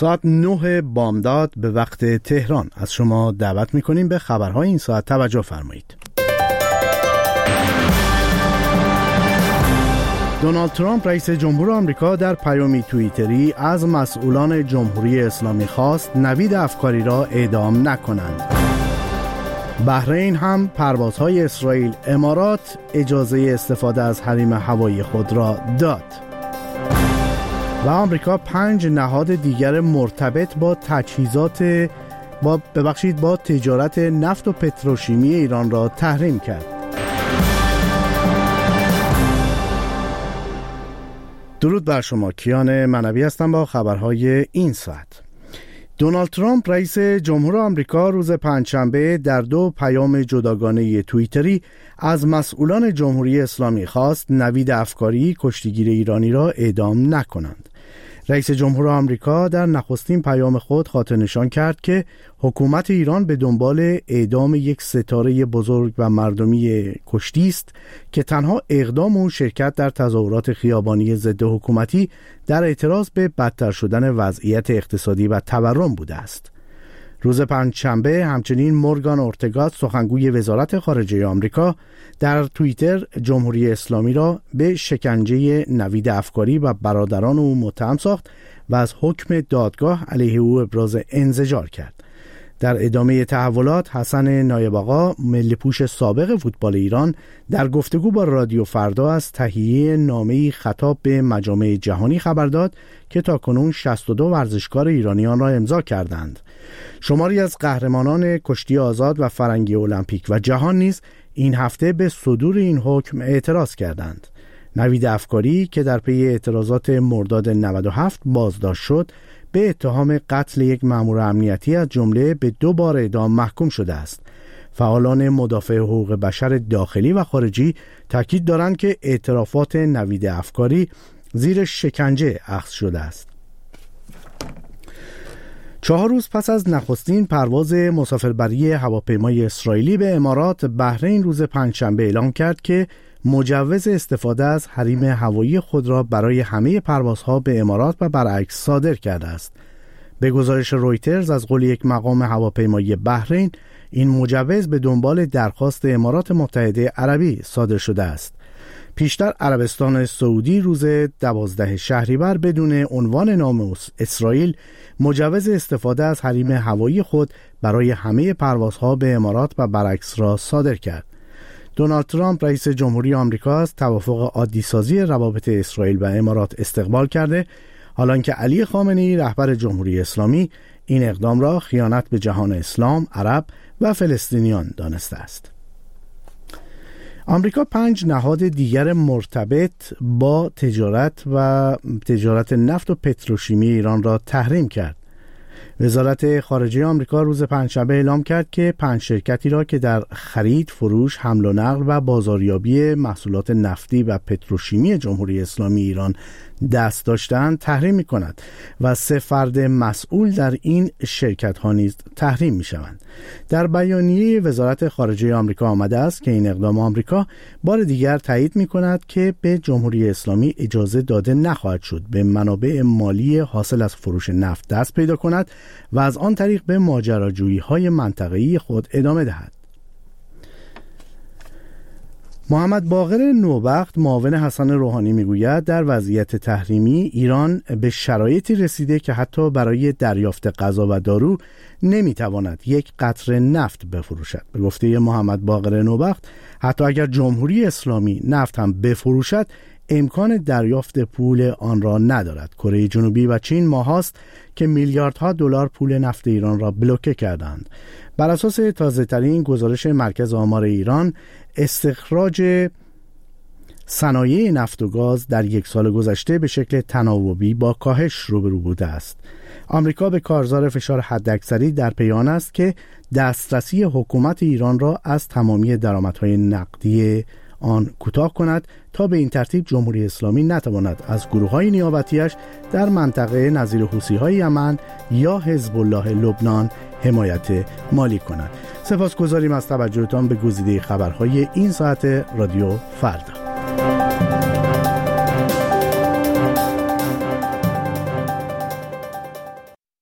ساعت 9 بامداد به وقت تهران از شما دعوت می‌کنیم به خبرهای این ساعت توجه فرمایید. دونالد ترامپ رئیس جمهور آمریکا در پیامی توییتری از مسئولان جمهوری اسلامی خواست نوید افکاری را اعدام نکنند. بحرین هم پروازهای اسرائیل امارات اجازه استفاده از حریم هوایی خود را داد. و آمریکا 5 نهاد دیگر مرتبط با با تجارت نفت و پتروشیمی ایران را تحریم کرد. درود بر شما، کیان منوی هستم با خبرهای این ساعت. دونالد ترامپ رئیس جمهور آمریکا روز پنجشنبه در 2 پیام جداگانه توییتری از مسئولان جمهوری اسلامی خواست نوید افکاری کشتیگیر ایرانی را اعدام نکنند. رئیس جمهور آمریکا در نخستین پیام خود خاطر نشان کرد که حکومت ایران به دنبال اعدام یک ستاره بزرگ و مردمی کشتی است که تنها اقدام و شرکت در تظاهرات خیابانی ضد حکومتی در اعتراض به بدتر شدن وضعیت اقتصادی و تورم بوده است. روز پنجشنبه همچنین مورگان اورتگا سخنگوی وزارت خارجه آمریکا در توییتر جمهوری اسلامی را به شکنجه نوید افکاری و برادران او متهم ساخت و از حکم دادگاه علیه او ابراز انزجار کرد. در ادامه تحولات حسن نایب آقا ملی‌پوش سابق فوتبال ایران در گفتگو با رادیو فردا از تهیه نامه‌ای خطاب به مجامع جهانی خبر داد که تاکنون 62 ورزشکار ایرانی آن را امضا کردند. شماری از قهرمانان کشتی آزاد و فرنگی المپیک و جهان نیز این هفته به صدور این حکم اعتراض کردند. نوید افکاری که در پی اعتراضات مرداد 97 بازداشت شد، به اتهام قتل یک مأمور امنیتی از جمله به 2 بار اعدام محکوم شده است. فعالان مدافع حقوق بشر داخلی و خارجی تاکید دارند که اعترافات نوید افکاری زیر شکنجه اخذ شده است. 4 روز پس از نخستین پرواز مسافربری هواپیمای اسرائیلی به امارات، بحرین روز پنجشنبه اعلام کرد که مجوز استفاده از حریم هوایی خود را برای همه پروازها به امارات و برعکس صادر کرده است. به گزارش رویترز از قول یک مقام هواپیمایی بحرین، این مجوز به دنبال درخواست امارات متحده عربی صادر شده است. پیشتر عربستان سعودی روز 12 شهریور بدون عنوان نام اسرائیل مجوز استفاده از حریم هوایی خود برای همه پروازها به امارات و برعکس را صادر کرد. دونالد ترامپ رئیس جمهوری آمریکا از توافق عادی سازی روابط اسرائیل و امارات استقبال کرده، حالانکه علی خامنه‌ای رهبر جمهوری اسلامی این اقدام را خیانت به جهان اسلام، عرب و فلسطینیان دانسته است. آمریکا 5 نهاد دیگر مرتبط با تجارت نفت و پتروشیمی ایران را تحریم کرد. وزارت خارجه آمریکا روز پنجشنبه اعلام کرد که 5 شرکتی را که در خرید، فروش، حمل و نقل و بازاریابی محصولات نفتی و پتروشیمی جمهوری اسلامی ایران دست داشتند تحریم می‌کند و 3 فرد مسئول در این شرکت‌ها نیز تحریم می‌شوند. در بیانیه وزارت خارجه آمریکا آمده است که این اقدام آمریکا بار دیگر تایید می‌کند که به جمهوری اسلامی اجازه داده نخواهد شد به منابع مالی حاصل از فروش نفت دست پیدا کند و از آن طریق به ماجراجویی‌های منطقه‌ای خود ادامه دهد. محمد باقر نوبخت معاون حسن روحانی میگوید در وضعیت تحریمی ایران به شرایطی رسیده که حتی برای دریافت غذا و دارو نمیتواند یک قطره نفت بفروشد. به گفته محمد باقر نوبخت، حتی اگر جمهوری اسلامی نفت هم بفروشد امکان دریافت پول آن را ندارد. کره جنوبی و چین ماهاست که میلیاردها دلار پول نفت ایران را بلوکه کردند. بر اساس تازه‌ترین گزارش مرکز آمار ایران، استخراج صنایع نفت و گاز در 1 سال گذشته به شکل تناوبی با کاهش روبرو بوده است. آمریکا به کارزار فشار حداکثری در پی آن است که دسترسی حکومت ایران را از تمامی درآمدهای نقدی آن کوتاه کند تا به این ترتیب جمهوری اسلامی نتواند از گروه‌های نیابتیش در منطقه نظیر حوثی‌های یمن یا حزب الله لبنان حمایت مالی کند. سپاسگزاریم از توجهتان به گزیده خبرهای این ساعت رادیو فردا.